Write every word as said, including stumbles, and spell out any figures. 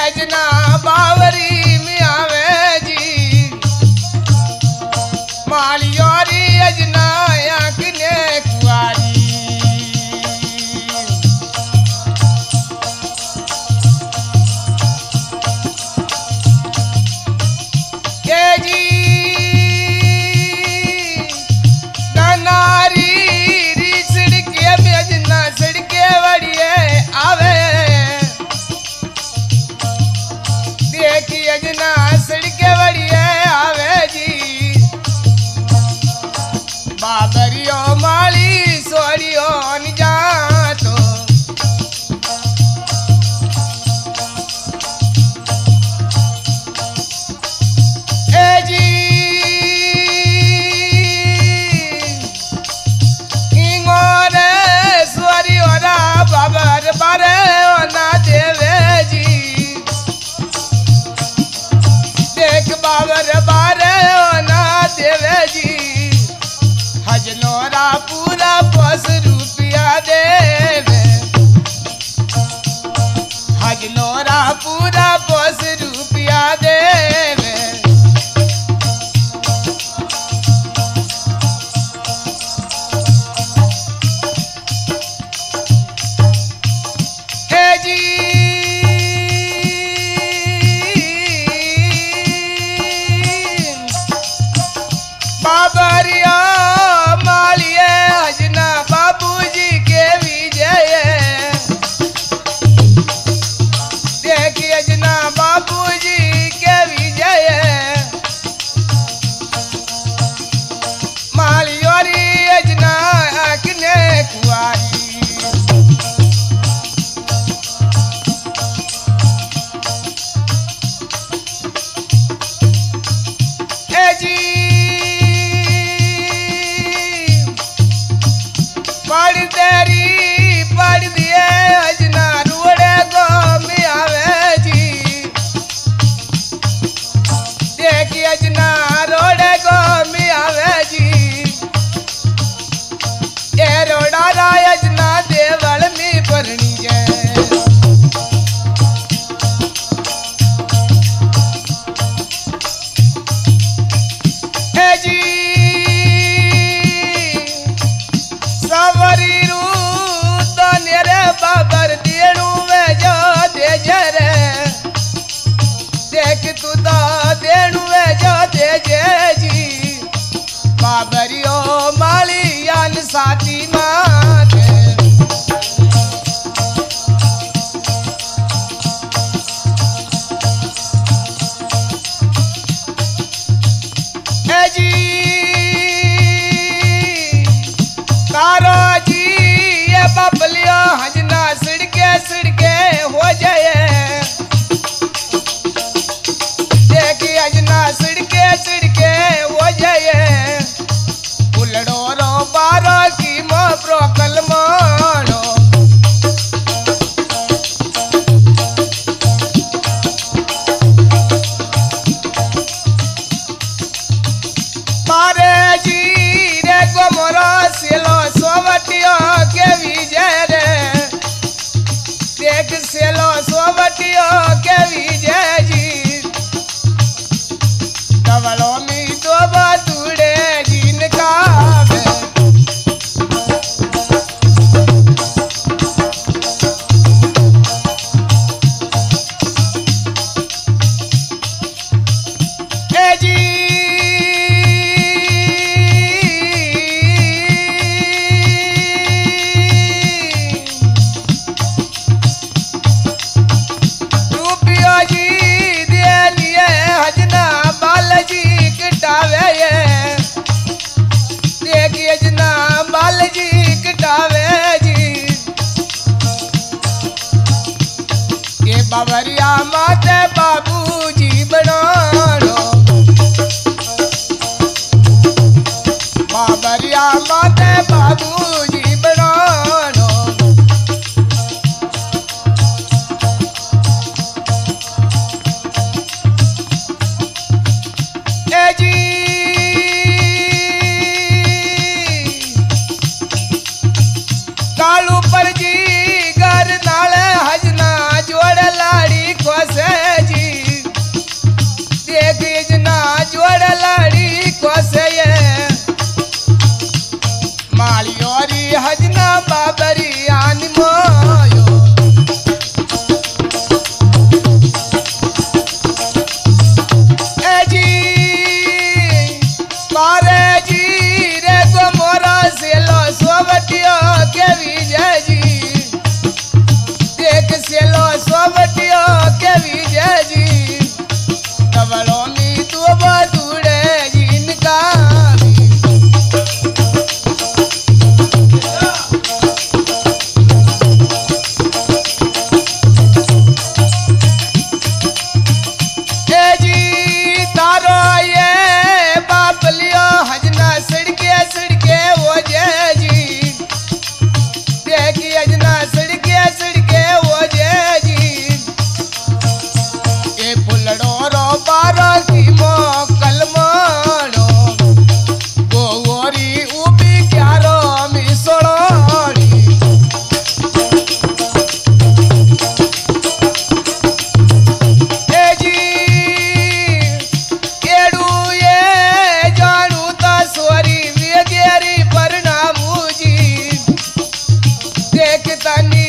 अजना बावरी में आवे जी मालियोरी अजना आंखने कुआरी के जी नारी री सड़के में अजना सड़के वड़िए आवे देखी अजना सड़के वड़िए आवे जी बाबरियो माली सोड़ियो न जातो ए जी इंगोरे सोड़ियो रा बाबर बारे ना देवे जी देख बाबर बारे ना देवे जी हजनोरा पूरा पस रुपया देवे हजनोरा पूरा पस रुपया देवे ए जी बाबरिया मालिए अजना बाबूजी के विजय देखिए अजना बाबूजी के विजय मालियोरी अजना आंखने कुआरी ए जी पढ़ तेरी पढ़ दिए अजना रूड़े गो में आवे जी देखी अजना रोड़े गो में आवे जी ए रोड़ा राय अजना देवल में भरनी है ए जी सवरी रू तो नेरे बाबर देणु वे जो दे जरे देख तू तो देणु वे जो दे जे जी बाबरियो मालियान साथी माते ए जी तारो जी ये बबलियो हजना सड़के सड़के हो जाए देखी हजना सड़के सड़के हो जाए उलड़ो रो बारो की मो प्रोकल मानो मारे जी रे को मोरा सेलो सोवटियो के विजय रे देख सेलो सोवटियो के विजय जी डबलो मी तो बतुड़े जिन कावे ए जी रुपया जी दे लिए हजना बालजी कटावे ये देखिए हजना बालजी कटावे जी ये बाबरिया माते बाबूजी बनानो बाबरिया माते बाबूजी बनानो ए जी कालू पर जी घर नाले हजना जोड़ लाड़ी खोसे तनी